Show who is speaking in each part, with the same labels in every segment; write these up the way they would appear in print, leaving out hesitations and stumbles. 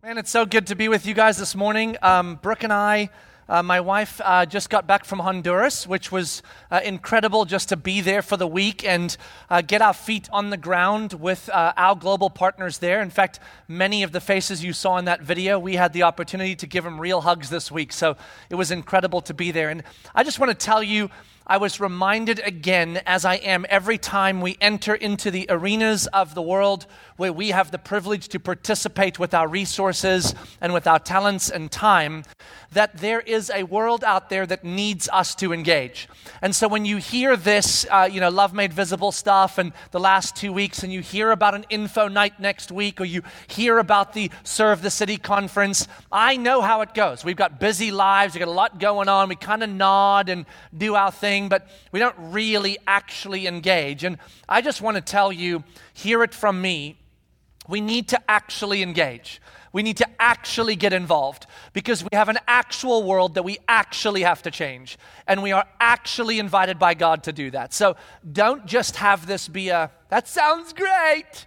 Speaker 1: Man, it's so good to be with you guys this morning. Brooke and I, my wife, just got back from Honduras, which was incredible just to be there for the week and get our feet on the ground with our global partners there. In fact, many of the faces you saw in that video, we had the opportunity to give them real hugs this week. So it was incredible to be there. And I just want to tell you, I was reminded again, as I am every time we enter into the arenas of the world where we have the privilege to participate with our resources and with our talents and time, that there is a world out there that needs us to engage. And so when you hear this, Love Made Visible stuff and the last 2 weeks, and you hear about an info night next week, or you hear about the Serve the City conference, I know how it goes. We've got busy lives, we've got a lot going on, we kind of nod and do our thing, but we don't really actually engage. And I just want to tell you, hear it from me, we need to actually engage. We need to actually get involved because we have an actual world that we actually have to change. And we are actually invited by God to do that. So don't just have this be that sounds great.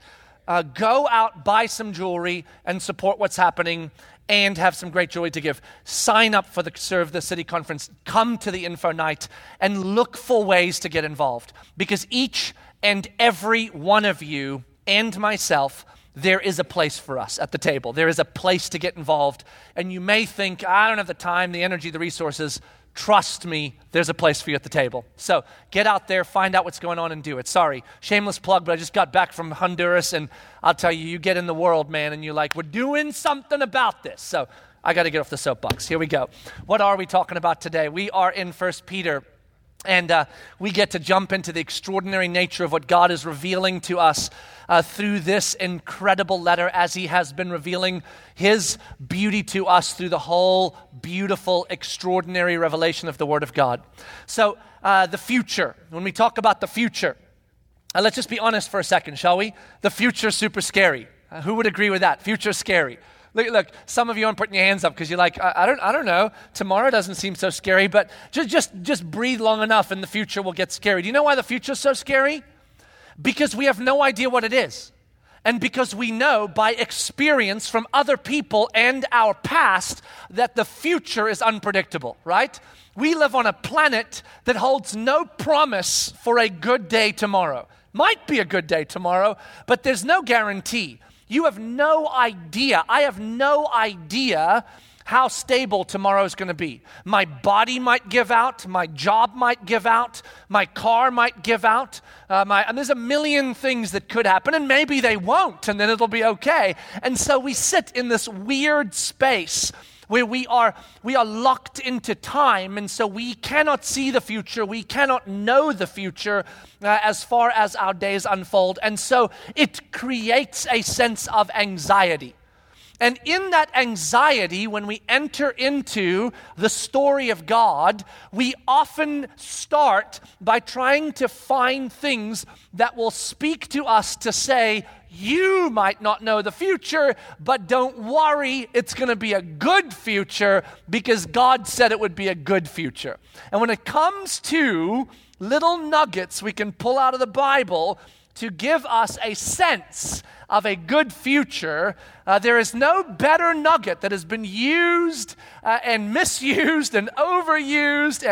Speaker 1: Go out, buy some jewelry, and support what's happening and have some great jewelry to give. Sign up for the Serve the City conference. Come to the info night and look for ways to get involved. Because each and every one of you and myself, there is a place for us at the table. There is a place to get involved. And you may think, I don't have the time, the energy, the resources. Trust me, there's a place for you at the table. So get out there, find out what's going on, and do it. Sorry, shameless plug, but I just got back from Honduras, and I'll tell you, you get in the world, man, and you're like, we're doing something about this. So I got to get off the soapbox. Here we go. What are we talking about today? We are in 1 Peter. And we get to jump into the extraordinary nature of what God is revealing to us through this incredible letter, as He has been revealing His beauty to us through the whole beautiful, extraordinary revelation of the Word of God. So the future, when we talk about the future, let's just be honest for a second, shall we? The future's super scary. Who would agree with that? Future's scary. Look, some of you aren't putting your hands up because you're like, I don't know. Tomorrow doesn't seem so scary, but just breathe long enough and the future will get scary. Do you know why the future is so scary? Because we have no idea what it is. And because we know by experience from other people and our past that the future is unpredictable, right? We live on a planet that holds no promise for a good day tomorrow. Might be a good day tomorrow, but there's no guarantee. You have no idea. I have no idea how stable tomorrow is going to be. My body might give out. My job might give out. My car might give out. And there's a million things that could happen, and maybe they won't, and then it'll be okay. And so we sit in this weird space where we are locked into time, and so we cannot see the future, we cannot know the future as far as our days unfold, and so it creates a sense of anxiety. And in that anxiety, when we enter into the story of God, we often start by trying to find things that will speak to us to say, you might not know the future, but don't worry, it's going to be a good future because God said it would be a good future. And when it comes to little nuggets we can pull out of the Bible to give us a sense of a good future, there is no better nugget that has been used and misused and overused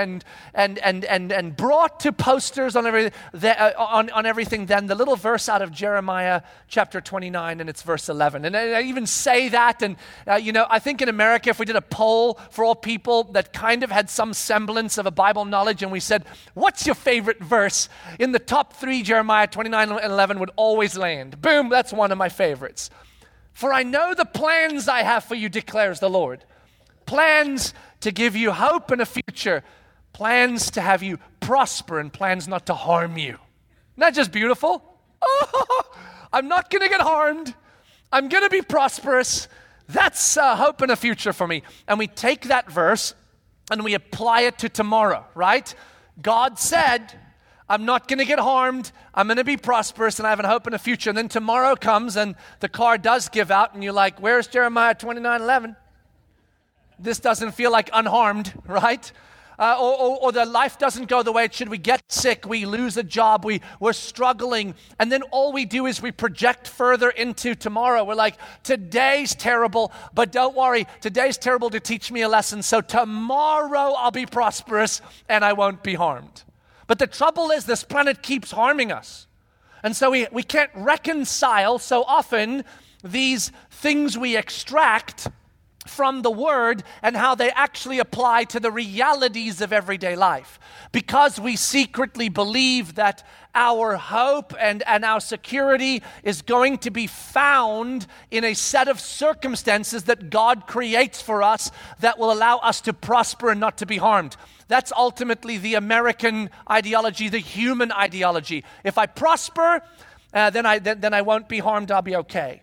Speaker 1: and brought to posters on everything than the little verse out of Jeremiah chapter 29 and it's verse 11. And I even say that, and I think in America, if we did a poll for all people that kind of had some semblance of a Bible knowledge, and we said, what's your favorite verse? In the top 3, Jeremiah 29 and 11 would always land. Boom, that's one of my favorites. For I know the plans I have for you, declares the Lord. Plans to give you hope and a future. Plans to have you prosper and plans not to harm you. Isn't that just beautiful? Oh, I'm not going to get harmed. I'm going to be prosperous. That's hope and a future for me. And we take that verse and we apply it to tomorrow, right? God said, I'm not going to get harmed. I'm going to be prosperous and I have a hope and a future. And then tomorrow comes and the car does give out and you're like, where's Jeremiah 29:11? This doesn't feel like unharmed, right? or the life doesn't go the way it should. We get sick, we lose a job, we're struggling, and then all we do is we project further into tomorrow. We're like, today's terrible, but don't worry, today's terrible to teach me a lesson, so tomorrow I'll be prosperous and I won't be harmed. But the trouble is this planet keeps harming us. And so we can't reconcile so often these things we extract from the Word and how they actually apply to the realities of everyday life. Because we secretly believe that our hope and our security is going to be found in a set of circumstances that God creates for us that will allow us to prosper and not to be harmed. That's ultimately the American ideology, the human ideology. If I prosper, then I won't be harmed, I'll be okay.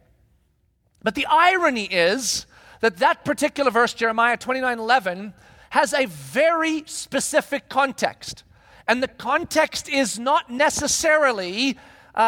Speaker 1: But the irony is that particular verse, Jeremiah 29:11, has a very specific context. And the context is not necessarily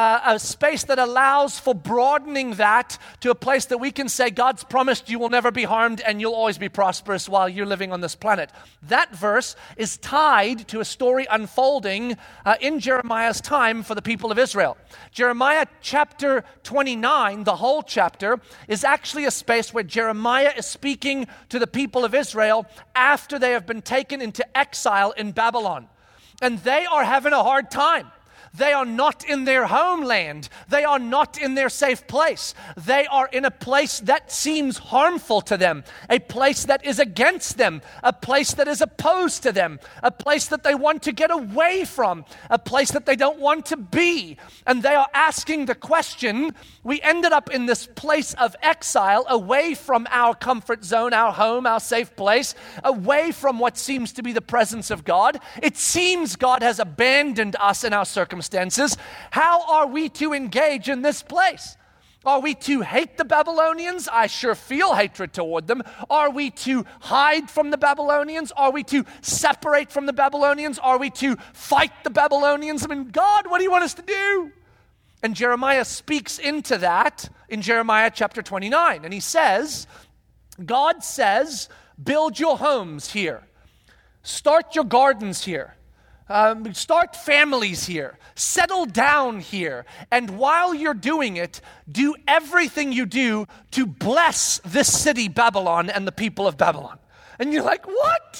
Speaker 1: a space that allows for broadening that to a place that we can say, God's promised you will never be harmed and you'll always be prosperous while you're living on this planet. That verse is tied to a story unfolding in Jeremiah's time for the people of Israel. Jeremiah chapter 29, the whole chapter, is actually a space where Jeremiah is speaking to the people of Israel after they have been taken into exile in Babylon. And they are having a hard time. They are not in their homeland. They are not in their safe place. They are in a place that seems harmful to them, a place that is against them, a place that is opposed to them, a place that they want to get away from, a place that they don't want to be. And they are asking the question, we ended up in this place of exile, away from our comfort zone, our home, our safe place, away from what seems to be the presence of God. It seems God has abandoned us in our circumstances. How are we to engage in this place? Are we to hate the Babylonians? I sure feel hatred toward them. Are we to hide from the Babylonians? Are we to separate from the Babylonians? Are we to fight the Babylonians? I mean, God, what do you want us to do? And Jeremiah speaks into that in Jeremiah chapter 29. And he says, God says, build your homes here. Start your gardens here. Start families here, settle down here, and while you're doing it, do everything you do to bless this city, Babylon, and the people of Babylon. And you're like, what?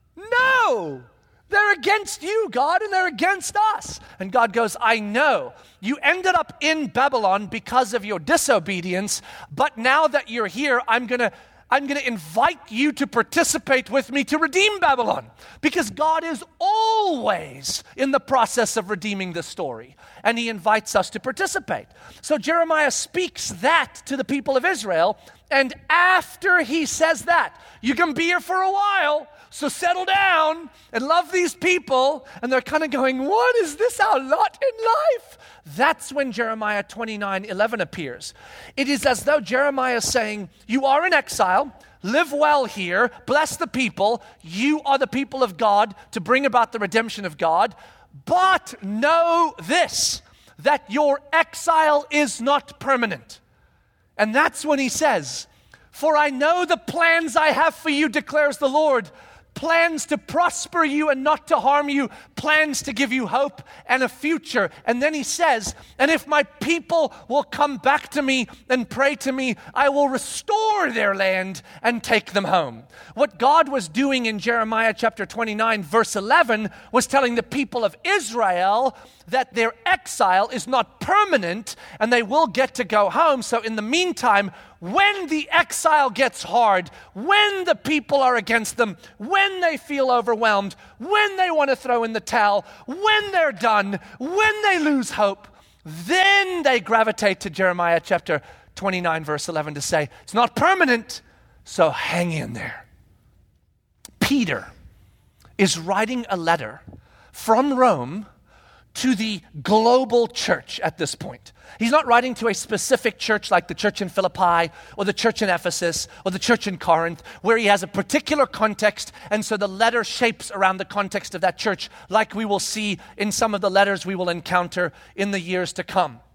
Speaker 1: No, they're against you, God, and they're against us. And God goes, I know. You ended up in Babylon because of your disobedience, but now that you're here, I'm going to invite you to participate with me to redeem Babylon, because God is always in the process of redeeming the story, and he invites us to participate. So Jeremiah speaks that to the people of Israel, and after he says that, you can be here for a while, so settle down and love these people, and they're kind of going, what is this, our lot in life? That's when Jeremiah 29:11 appears. It is as though Jeremiah is saying, you are in exile, live well here, bless the people, you are the people of God to bring about the redemption of God, but know this, that your exile is not permanent. And that's when he says, for I know the plans I have for you, declares the Lord, plans to prosper you and not to harm you, plans to give you hope and a future. And then he says, and if my people will come back to me and pray to me, I will restore their land and take them home. What God was doing in Jeremiah chapter 29, verse 11, was telling the people of Israel that their exile is not permanent and they will get to go home. So in the meantime, when the exile gets hard, when the people are against them, when they feel overwhelmed, when they want to throw in the towel, when they're done, when they lose hope, then they gravitate to Jeremiah chapter 29, verse 11 to say, it's not permanent, so hang in there. Peter is writing a letter from Rome to the global church at this point. He's not writing to a specific church like the church in Philippi or the church in Ephesus or the church in Corinth, where he has a particular context, and so the letter shapes around the context of that church, like we will see in some of the letters we will encounter in the years to come.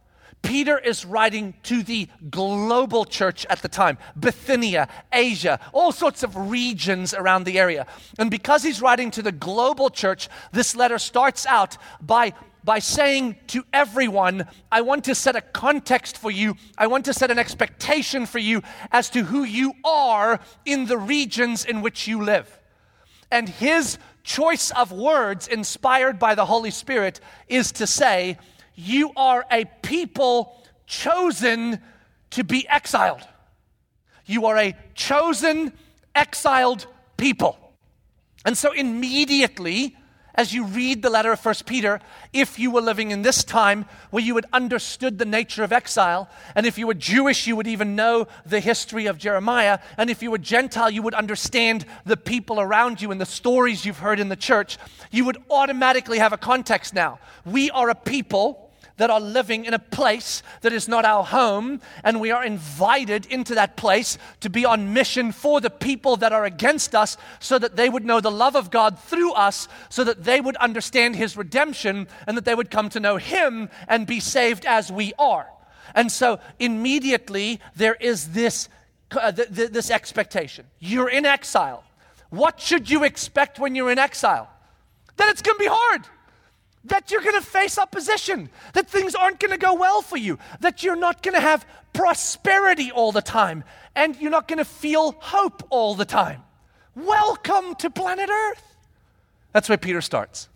Speaker 1: Peter is writing to the global church at the time, Bithynia, Asia, all sorts of regions around the area. And because he's writing to the global church, this letter starts out by saying to everyone, I want to set a context for you. I want to set an expectation for you as to who you are in the regions in which you live. And his choice of words, inspired by the Holy Spirit, is to say, you are a people chosen to be exiled. You are a chosen, exiled people. And so immediately, as you read the letter of 1 Peter, if you were living in this time where you had understood the nature of exile, and if you were Jewish, you would even know the history of Jeremiah, and if you were Gentile, you would understand the people around you and the stories you've heard in the church, you would automatically have a context now. We are a people that are living in a place that is not our home, and we are invited into that place to be on mission for the people that are against us so that they would know the love of God through us, so that they would understand his redemption and that they would come to know him and be saved as we are. And so immediately there is this expectation. You're in exile. What should you expect when you're in exile? That it's going to be hard. That you're going to face opposition, that things aren't going to go well for you, that you're not going to have prosperity all the time, and you're not going to feel hope all the time. Welcome to planet Earth. That's where Peter starts.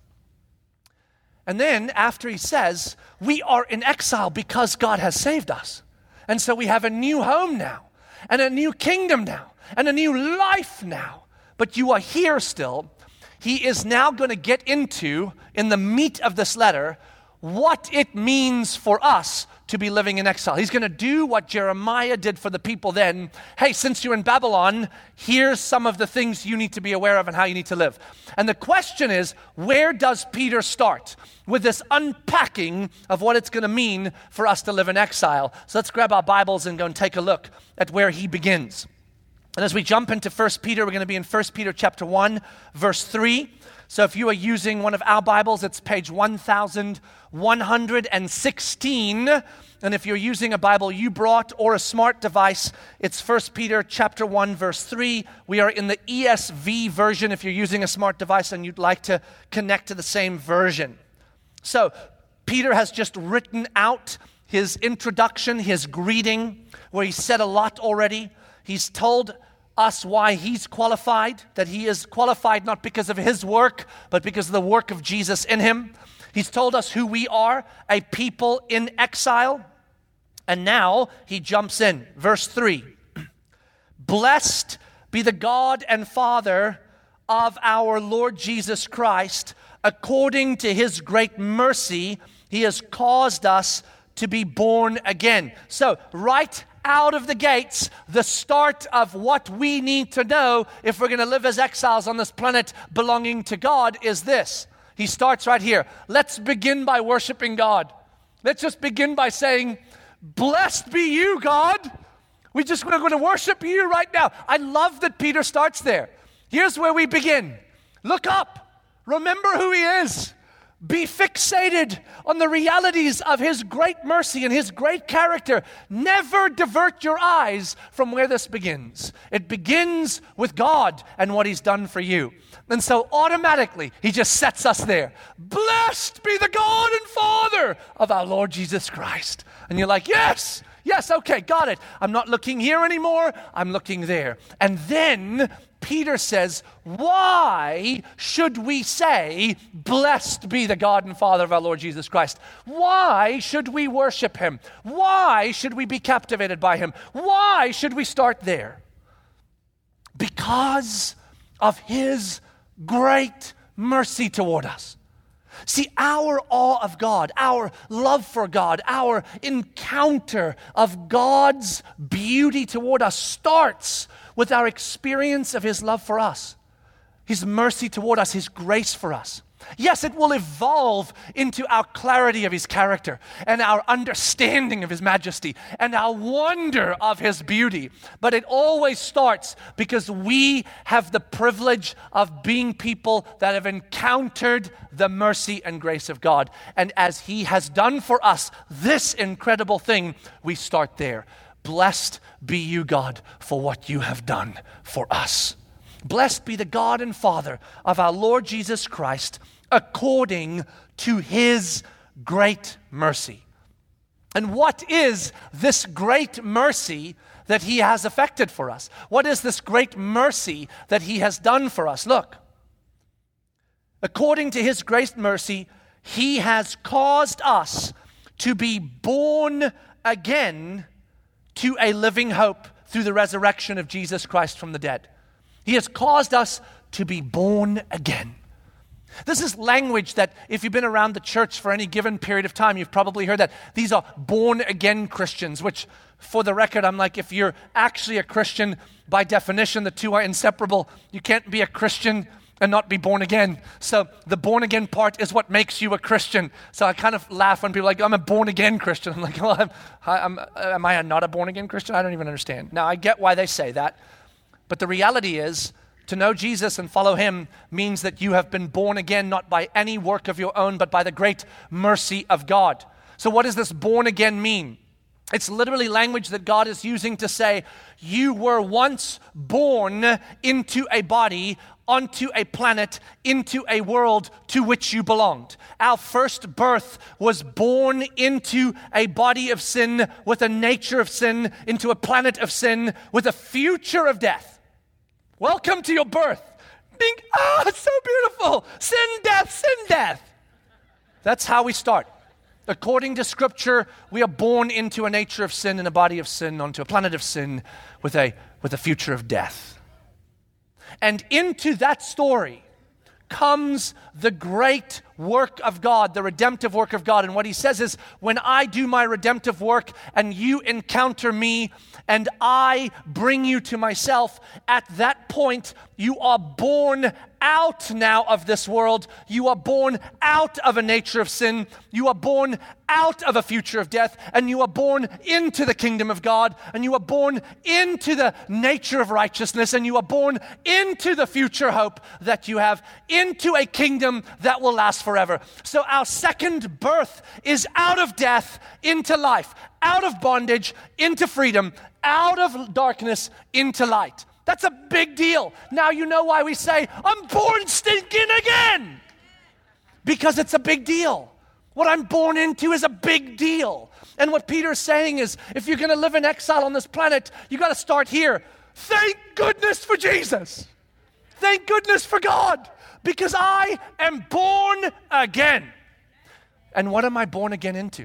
Speaker 1: And then after he says, we are in exile because God has saved us. And so we have a new home now, and a new kingdom now, and a new life now. But you are here still. He is now going to get into, in the meat of this letter, what it means for us to be living in exile. He's going to do what Jeremiah did for the people then. Hey, since you're in Babylon, here's some of the things you need to be aware of and how you need to live. And the question is, where does Peter start with this unpacking of what it's going to mean for us to live in exile? So let's grab our Bibles and go and take a look at where he begins. And as we jump into 1 Peter, we're going to be in 1 Peter chapter 1, verse 3. So if you are using one of our Bibles, it's page 1116. And if you're using a Bible you brought or a smart device, it's 1 Peter chapter 1, verse 3. We are in the ESV version if you're using a smart device and you'd like to connect to the same version. So Peter has just written out his introduction, his greeting, where he said a lot already. He's told us why he's qualified, that he is qualified not because of his work, but because of the work of Jesus in him. He's told us who we are, a people in exile. And now he jumps in. Verse 3. Blessed be the God and Father of our Lord Jesus Christ. According to his great mercy, he has caused us to be born again. So, right out of the gates, the start of what we need to know if we're going to live as exiles on this planet belonging to God is this. He starts right here. Let's begin by worshiping God. Let's just begin by saying, blessed be you, God. We're going to worship you right now. I love that Peter starts there. Here's where we begin. Look up. Remember who he is. Be fixated on the realities of his great mercy and his great character. Never divert your eyes from where this begins. It begins with God and what he's done for you. And so automatically, he just sets us there. Blessed be the God and Father of our Lord Jesus Christ. And you're like, yes, okay, got it. I'm not looking here anymore. I'm looking there. And then Peter says, why should we say, blessed be the God and Father of our Lord Jesus Christ? Why should we worship him? Why should we be captivated by him? Why should we start there? Because of his great mercy toward us. See, our awe of God, our love for God, our encounter of God's beauty toward us starts with our experience of his love for us, his mercy toward us, his grace for us. Yes, it will evolve into our clarity of his character and our understanding of his majesty and our wonder of his beauty. But it always starts because we have the privilege of being people that have encountered the mercy and grace of God. And as he has done for us this incredible thing, we start there. Blessed be you, God, for what you have done for us. Blessed be the God and Father of our Lord Jesus Christ, according to his great mercy. And what is this great mercy that he has effected for us? What is this great mercy that he has done for us? Look, according to his great mercy, he has caused us to be born again to a living hope through the resurrection of Jesus Christ from the dead. He has caused us to be born again. This is language that if you've been around the church for any given period of time, you've probably heard that. These are born-again Christians, which, for the record, I'm like, if you're actually a Christian, by definition, the two are inseparable. You can't be a Christian and not be born again. So the born again part is what makes you a Christian. So I kind of laugh when people are like, I'm a born again Christian. I'm like, well, am I not a born again Christian? I don't even understand. Now, I get why they say that. But the reality is, to know Jesus and follow him means that you have been born again, not by any work of your own, but by the great mercy of God. So what does this born again mean? It's literally language that God is using to say, you were once born into a body, onto a planet, into a world to which you belonged. Our first birth was born into a body of sin, with a nature of sin, into a planet of sin, with a future of death. Welcome to your birth. Ding. Oh, it's so beautiful. Sin, death, sin, death. That's how we start. According to Scripture, we are born into a nature of sin, in a body of sin, onto a planet of sin, with a future of death. And into that story comes the great work of God, the redemptive work of God. And what he says is, when I do my redemptive work and you encounter me and I bring you to myself, at that point you are born out now of this world. You are born out of a nature of sin. You are born out of a future of death, and you are born into the kingdom of God, and you are born into the nature of righteousness, and you are born into the future hope that you have, into a kingdom that will last forever. So our second birth is out of death into life, out of bondage into freedom, out of darkness into light. That's a big deal. Now you know why we say, I'm born stinking again. Because it's a big deal. What I'm born into is a big deal. And what Peter's saying is, if you're going to live in exile on this planet, you got to start here. Thank goodness for Jesus. Thank goodness for God. Because I am born again. And what am I born again into?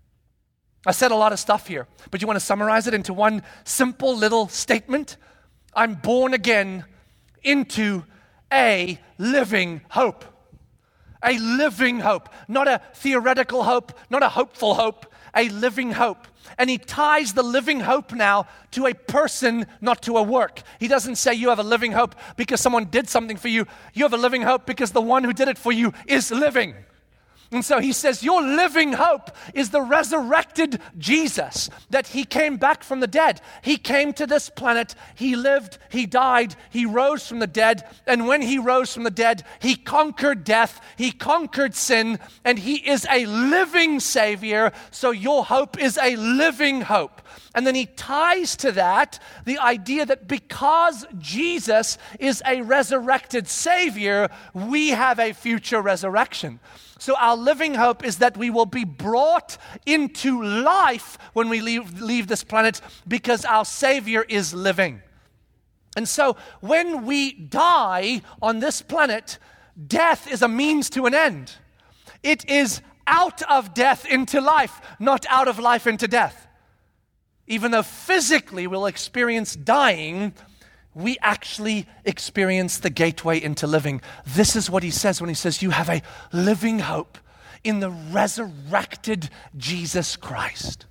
Speaker 1: I said a lot of stuff here, but you want to summarize it into one simple little statement? I'm born again into a living hope. A living hope. Not a theoretical hope, not a hopeful hope, a living hope. And he ties the living hope now to a person, not to a work. He doesn't say you have a living hope because someone did something for you. You have a living hope because the one who did it for you is living. And so he says, your living hope is the resurrected Jesus, that he came back from the dead. He came to this planet, he lived, he died, he rose from the dead. And when he rose from the dead, he conquered death, he conquered sin, and he is a living Savior. So your hope is a living hope. And then he ties to that the idea that because Jesus is a resurrected Savior, we have a future resurrection. So our living hope is that we will be brought into life when we leave this planet because our Savior is living. And so when we die on this planet, death is a means to an end. It is out of death into life, not out of life into death. Even though physically we'll experience dying, we actually experience the gateway into living. This is what he says when he says you have a living hope in the resurrected Jesus Christ.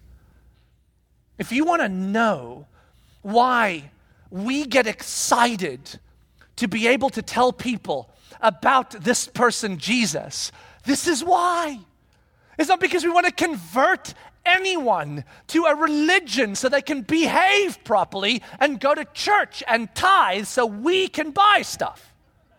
Speaker 1: If you want to know why we get excited to be able to tell people about this person, Jesus, this is why. It's not because we want to convert anyone to a religion so they can behave properly and go to church and tithe so we can buy stuff.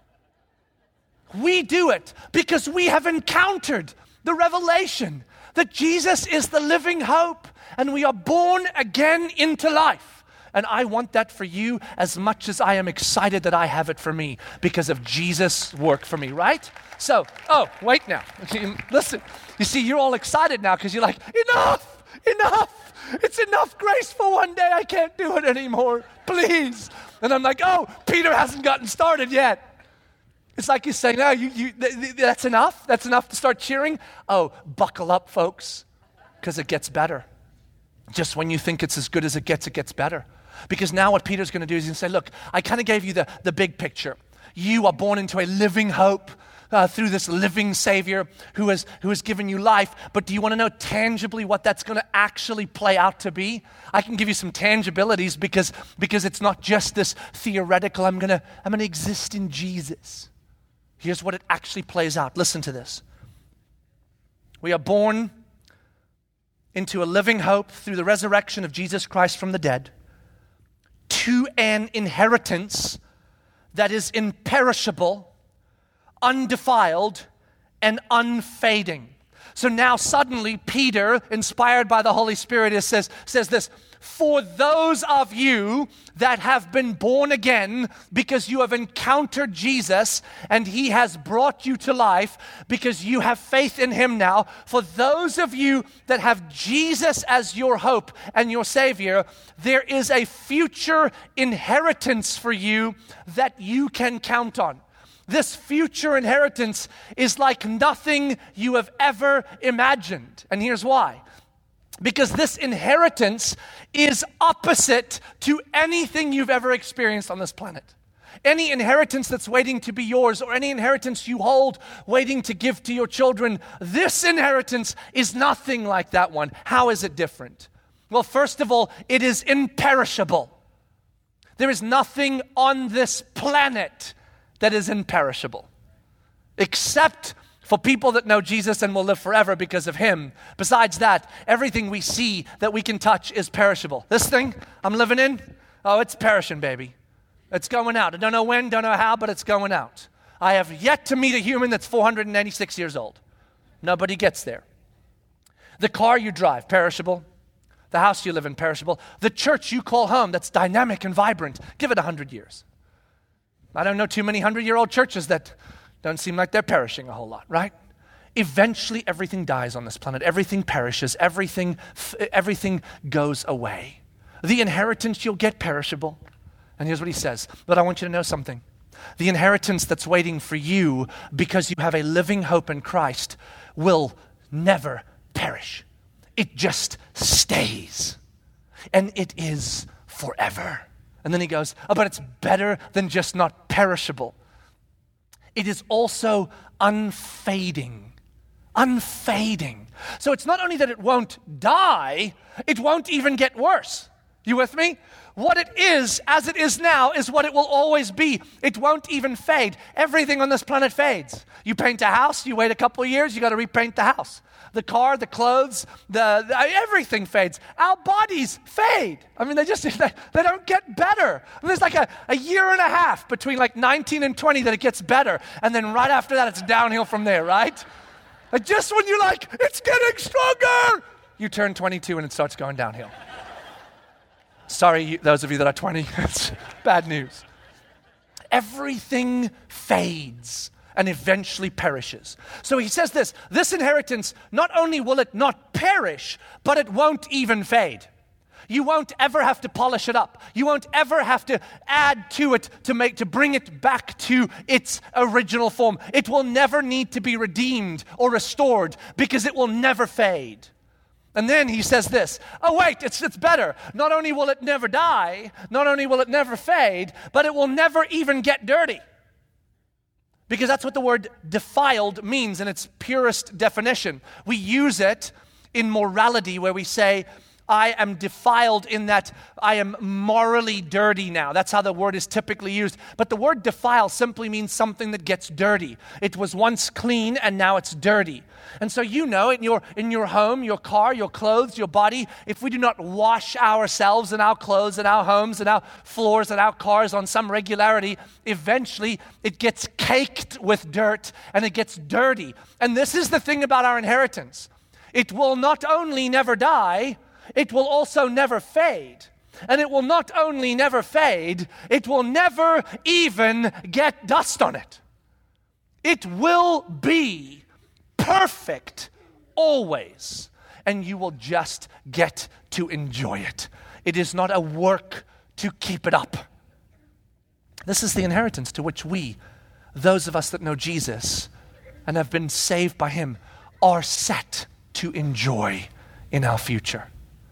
Speaker 1: We do it because we have encountered the revelation that Jesus is the living hope and we are born again into life. And I want that for you as much as I am excited that I have it for me because of Jesus' work for me, right? So, wait now. Listen, you see, you're all excited now because you're like, enough. It's enough grace for one day. I can't do it anymore. Please. And I'm like, Peter hasn't gotten started yet. It's like you're saying, no, that's enough? That's enough to start cheering? Buckle up, folks, because it gets better. Just when you think it's as good as it gets better. Because now what Peter's going to do is he's going to say, look, I kind of gave you the big picture. You are born into a living hope through this living Savior who has given you life. But do you want to know tangibly what that's going to actually play out to be? I can give you some tangibilities because it's not just this theoretical, I'm going to exist in Jesus. Here's what it actually plays out. Listen to this. We are born into a living hope through the resurrection of Jesus Christ from the dead to an inheritance that is imperishable, undefiled, and unfading. So now suddenly Peter, inspired by the Holy Spirit, says this, for those of you that have been born again because you have encountered Jesus and he has brought you to life because you have faith in him now, for those of you that have Jesus as your hope and your Savior, there is a future inheritance for you that you can count on. This future inheritance is like nothing you have ever imagined. And here's why. Because this inheritance is opposite to anything you've ever experienced on this planet. Any inheritance that's waiting to be yours or any inheritance you hold waiting to give to your children, this inheritance is nothing like that one. How is it different? Well, first of all, it is imperishable. There is nothing on this planet that is imperishable, except for people that know Jesus and will live forever because of him. Besides that, everything we see that we can touch is perishable. This thing I'm living in, it's perishing, baby. It's going out. I don't know when, don't know how, but it's going out. I have yet to meet a human that's 496 years old. Nobody gets there. The car you drive, perishable. The house you live in, perishable. The church you call home, that's dynamic and vibrant, give it 100 years. I don't know too many 100-year-old churches that don't seem like they're perishing a whole lot, right? Eventually, everything dies on this planet. Everything perishes. Everything goes away. The inheritance you'll get perishable. And here's what he says. But I want you to know something. The inheritance that's waiting for you because you have a living hope in Christ will never perish. It just stays. And it is forever. And then he goes, but it's better than just not perishable. It is also unfading. Unfading. So it's not only that it won't die, it won't even get worse. You with me? What it is, as it is now, is what it will always be. It won't even fade. Everything on this planet fades. You paint a house, you wait a couple of years, you got to repaint the house. The car, the clothes, everything fades. Our bodies fade. I mean, they don't get better. I mean, there's like a year and a half between like 19 and 20 that it gets better. And then right after that, it's downhill from there, right? Like just when you're like, it's getting stronger, you turn 22 and it starts going downhill. Sorry, those of you that are 20, it's bad news. Everything fades and eventually perishes. So he says this inheritance, not only will it not perish, but it won't even fade. You won't ever have to polish it up. You won't ever have to add to it to bring it back to its original form. It will never need to be redeemed or restored because it will never fade. And then he says this, it's better. Not only will it never die, not only will it never fade, but it will never even get dirty. Because that's what the word defiled means in its purest definition. We use it in morality where we say, I am defiled in that I am morally dirty now. That's how the word is typically used. But the word defile simply means something that gets dirty. It was once clean and now it's dirty. And so you know, in your home, your car, your clothes, your body, if we do not wash ourselves and our clothes and our homes and our floors and our cars on some regularity, eventually it gets caked with dirt and it gets dirty. And this is the thing about our inheritance. It will not only never die, it will also never fade. And it will not only never fade, it will never even get dust on it. It will be perfect always, and you will just get to enjoy it. It is not a work to keep it up. This is the inheritance to which we, those of us that know Jesus and have been saved by him, are set to enjoy in our future.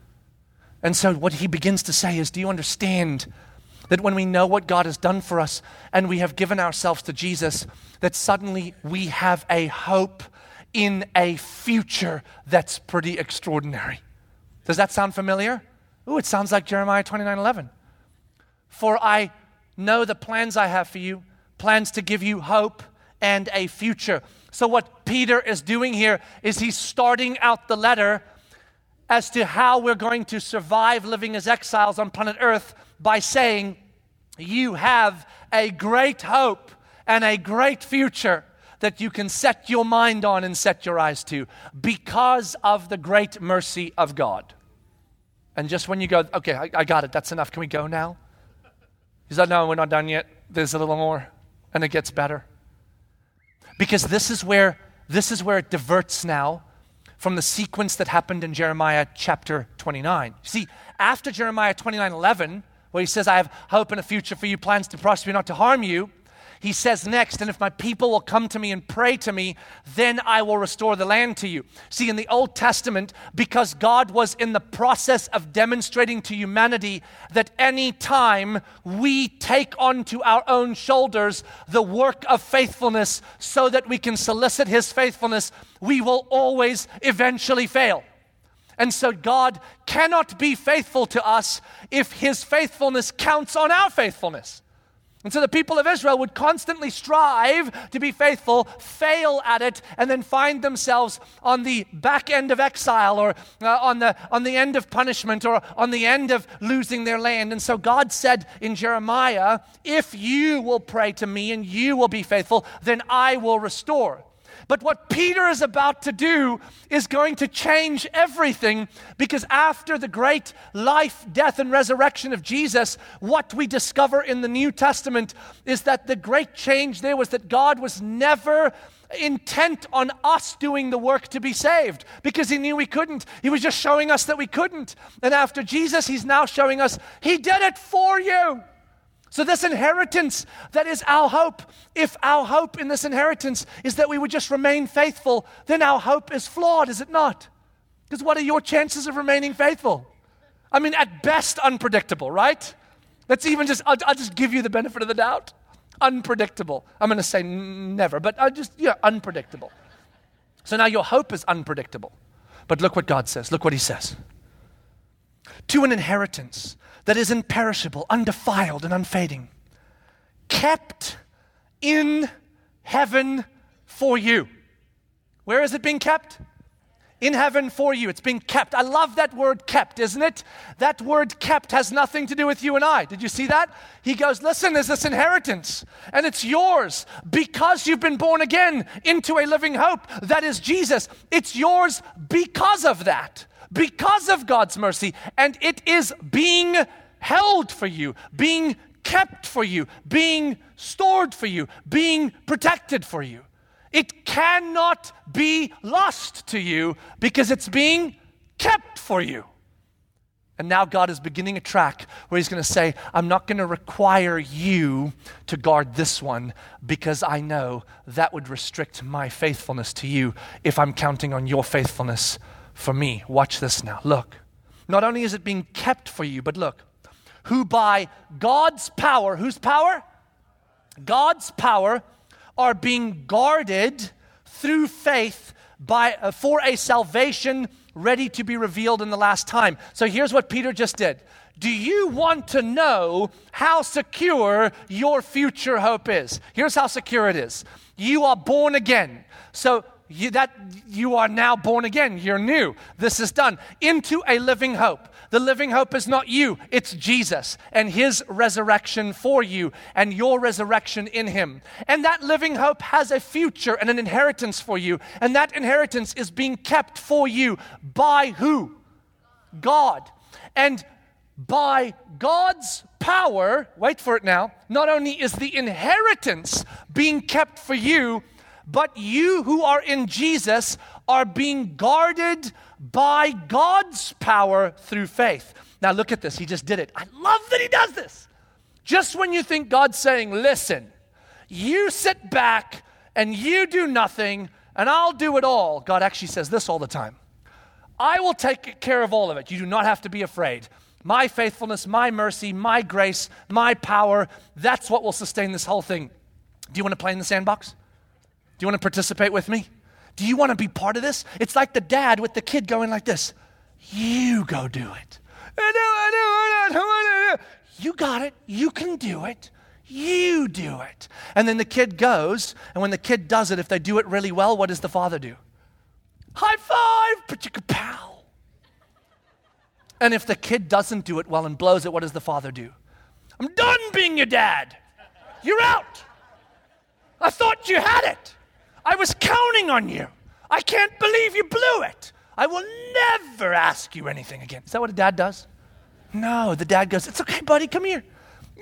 Speaker 1: And so what he begins to say is, do you understand that when we know what God has done for us and we have given ourselves to Jesus, that suddenly we have a hope in a future that's pretty extraordinary? Does that sound familiar? Ooh, it sounds like Jeremiah 29:11. For I know the plans I have for you, plans to give you hope and a future. So what Peter is doing here is he's starting out the letter as to how we're going to survive living as exiles on planet Earth by saying, you have a great hope and a great future that you can set your mind on and set your eyes to because of the great mercy of God. And just when you go, okay, I got it, that's enough, can we go now? He's like, no, we're not done yet. There's a little more, and it gets better. Because this is where it diverts now from the sequence that happened in Jeremiah chapter 29. See, after Jeremiah 29:11, where he says, I have hope and a future for you, plans to prosper you, not to harm you, he says next, and if my people will come to me and pray to me, then I will restore the land to you. See, in the Old Testament, because God was in the process of demonstrating to humanity that any time we take onto our own shoulders the work of faithfulness so that we can solicit his faithfulness, we will always eventually fail. And so God cannot be faithful to us if his faithfulness counts on our faithfulness. And so the people of Israel would constantly strive to be faithful, fail at it, and then find themselves on the back end of exile or on the end of punishment or on the end of losing their land. And so God said in Jeremiah, if you will pray to me and you will be faithful, then I will restore. But what Peter is about to do is going to change everything, because after the great life, death, and resurrection of Jesus, what we discover in the New Testament is that the great change there was that God was never intent on us doing the work to be saved, because he knew we couldn't. He was just showing us that we couldn't. And after Jesus, he's now showing us he did it for you. So this inheritance that is our hope, if our hope in this inheritance is that we would just remain faithful, then our hope is flawed, is it not? Because what are your chances of remaining faithful? I mean, at best, unpredictable, right? Let's even just, I'll just give you the benefit of the doubt. Unpredictable. I'm going to say never, but unpredictable. So now your hope is unpredictable. But look what God says. Look what he says. To an inheritance that is imperishable, undefiled, and unfading, kept in heaven for you. Where is it being kept? In heaven for you. It's being kept. I love that word kept, isn't it? That word kept has nothing to do with you and I. Did you see that? He goes, listen, there's this inheritance, and it's yours because you've been born again into a living hope. That is Jesus. It's yours because of that. Because of God's mercy, and it is being held for you, being kept for you, being stored for you, being protected for you. It cannot be lost to you because it's being kept for you. And now God is beginning a track where he's going to say, I'm not going to require you to guard this one because I know that would restrict my faithfulness to you if I'm counting on your faithfulness for me. Watch this now. Look. Not only is it being kept for you, but look. Who by God's power, whose power? God's power, are being guarded through faith for a salvation ready to be revealed in the last time. So here's what Peter just did. Do you want to know how secure your future hope is? Here's how secure it is. You are born again. So you are now born again. You're new. This is done. Into a living hope. The living hope is not you. It's Jesus and his resurrection for you and your resurrection in him. And that living hope has a future and an inheritance for you. And that inheritance is being kept for you by who? God. And by God's power, wait for it now, not only is the inheritance being kept for you, but you who are in Jesus are being guarded by God's power through faith. Now look at this. He just did it. I love that he does this. Just when you think God's saying, listen, you sit back and you do nothing and I'll do it all. God actually says this all the time. I will take care of all of it. You do not have to be afraid. My faithfulness, my mercy, my grace, my power, that's what will sustain this whole thing. Do you want to play in the sandbox? Do you want to participate with me? Do you want to be part of this? It's like the dad with the kid going like this. You go do it. I do. You got it. You can do it. You do it. And then the kid goes, and when the kid does it, if they do it really well, what does the father do? High five, pa-chicka-pow. And if the kid doesn't do it well and blows it, what does the father do? I'm done being your dad. You're out. I thought you had it. I was counting on you. I can't believe you blew it. I will never ask you anything again. Is that what a dad does? No, the dad goes, it's okay, buddy, come here.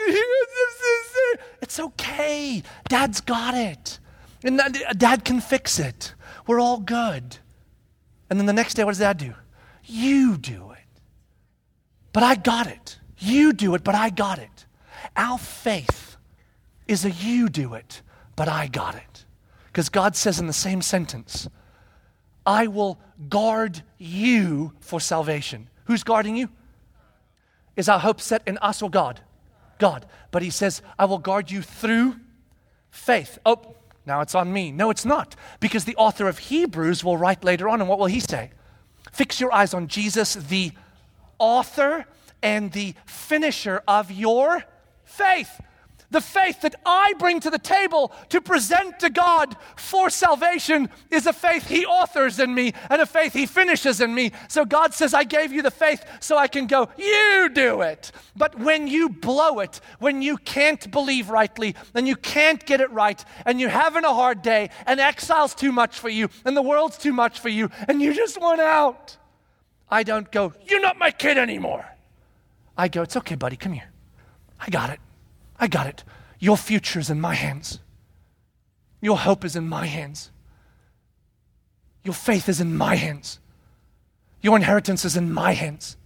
Speaker 1: It's okay. Dad's got it. And dad can fix it. We're all good. And then the next day, what does dad do? You do it. But I got it. You do it, but I got it. Our faith is a you do it, but I got it. Because God says in the same sentence, I will guard you for salvation. Who's guarding you? Is our hope set in us or God? God. But he says, I will guard you through faith. Oh, now it's on me. No, it's not. Because the author of Hebrews will write later on, and what will he say? Fix your eyes on Jesus, the author and the finisher of your faith. The faith that I bring to the table to present to God for salvation is a faith he authors in me and a faith he finishes in me. So God says, I gave you the faith so I can go, you do it. But when you blow it, when you can't believe rightly, and you can't get it right, and you're having a hard day, and exile's too much for you, and the world's too much for you, and you just want out, I don't go, you're not my kid anymore. I go, it's okay, buddy, come here. I got it. I got it. Your future is in my hands. Your hope is in my hands. Your faith is in my hands. Your inheritance is in my hands.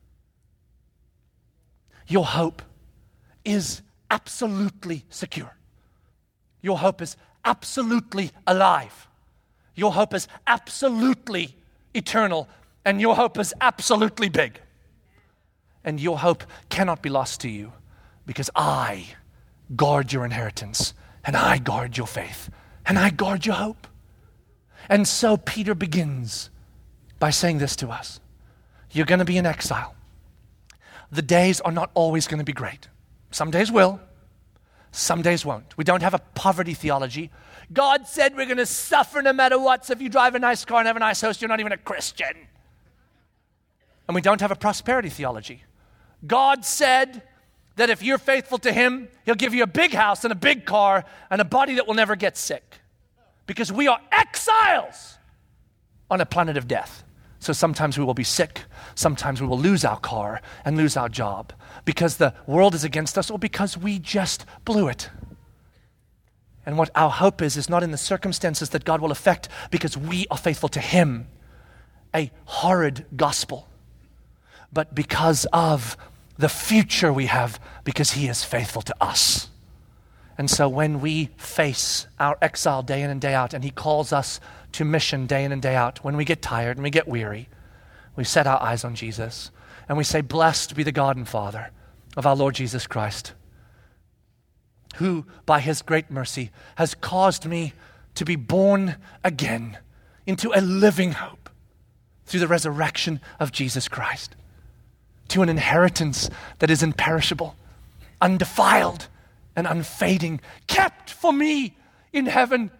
Speaker 1: Your hope is absolutely secure. Your hope is absolutely alive. Your hope is absolutely eternal. And your hope is absolutely big. And your hope cannot be lost to you. Because I guard your inheritance, and I guard your faith, and I guard your hope. And so Peter begins by saying this to us. You're going to be in exile. The days are not always going to be great. Some days will, some days won't. We don't have a poverty theology. God said we're going to suffer no matter what, so if you drive a nice car and have a nice house, you're not even a Christian. And we don't have a prosperity theology. God said that if you're faithful to him, he'll give you a big house and a big car and a body that will never get sick. Because we are exiles on a planet of death. So sometimes we will be sick. Sometimes we will lose our car and lose our job because the world is against us or because we just blew it. And what our hope is not in the circumstances that God will affect because we are faithful to him. A horrid gospel. But because of the future we have because he is faithful to us. And so when we face our exile day in and day out and he calls us to mission day in and day out, when we get tired and we get weary, we set our eyes on Jesus and we say, blessed be the God and Father of our Lord Jesus Christ, who by his great mercy has caused me to be born again into a living hope through the resurrection of Jesus Christ, to an inheritance that is imperishable, undefiled, and unfading, kept for me in heaven,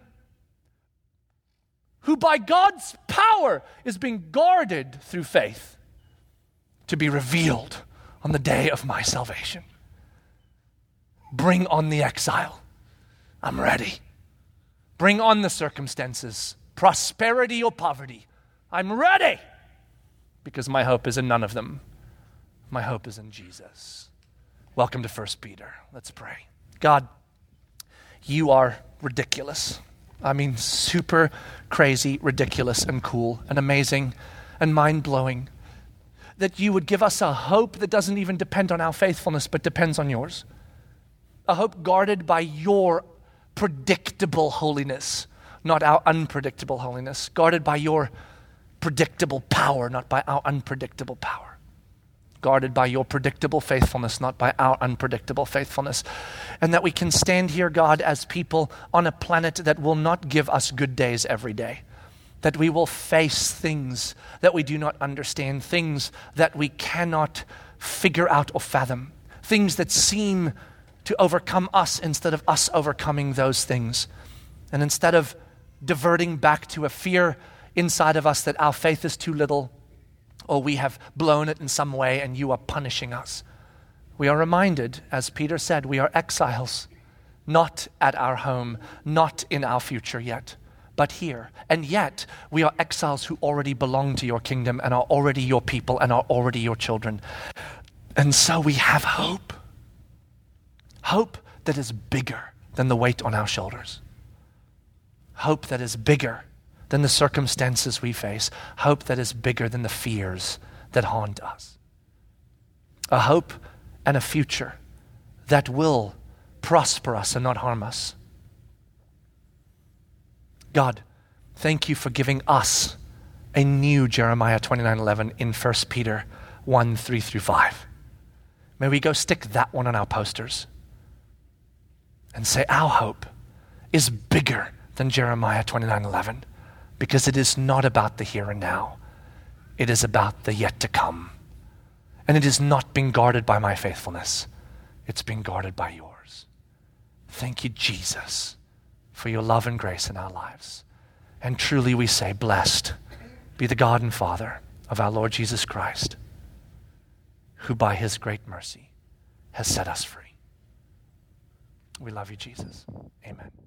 Speaker 1: who by God's power is being guarded through faith to be revealed on the day of my salvation. Bring on the exile. I'm ready. Bring on the circumstances, prosperity or poverty. I'm ready, because my hope is in none of them. My hope is in Jesus. Welcome to 1 Peter. Let's pray. God, you are ridiculous. I mean, super crazy, ridiculous, and cool, and amazing, and mind-blowing. That you would give us a hope that doesn't even depend on our faithfulness, but depends on yours. A hope guarded by your predictable holiness, not our unpredictable holiness. Guarded by your predictable power, not by our unpredictable power. Guarded by your predictable faithfulness, not by our unpredictable faithfulness. And that we can stand here, God, as people on a planet that will not give us good days every day. That we will face things that we do not understand, things that we cannot figure out or fathom, things that seem to overcome us instead of us overcoming those things. And instead of diverting back to a fear inside of us that our faith is too little, or we have blown it in some way and you are punishing us, we are reminded, as Peter said, we are exiles, not at our home, not in our future yet, but here. And yet, we are exiles who already belong to your kingdom and are already your people and are already your children. And so we have hope. Hope that is bigger than the weight on our shoulders. Hope that is bigger than the circumstances we face. Hope that is bigger than the fears that haunt us. A hope and a future that will prosper us and not harm us. God, thank you for giving us a new Jeremiah 29:11 in 1 Peter 1:3-5. May we go stick that one on our posters and say our hope is bigger than Jeremiah 29:11, because it is not about the here and now. It is about the yet to come. And it is not being guarded by my faithfulness. It's being guarded by yours. Thank you, Jesus, for your love and grace in our lives. And truly we say, blessed be the God and Father of our Lord Jesus Christ, who by his great mercy has set us free. We love you, Jesus. Amen.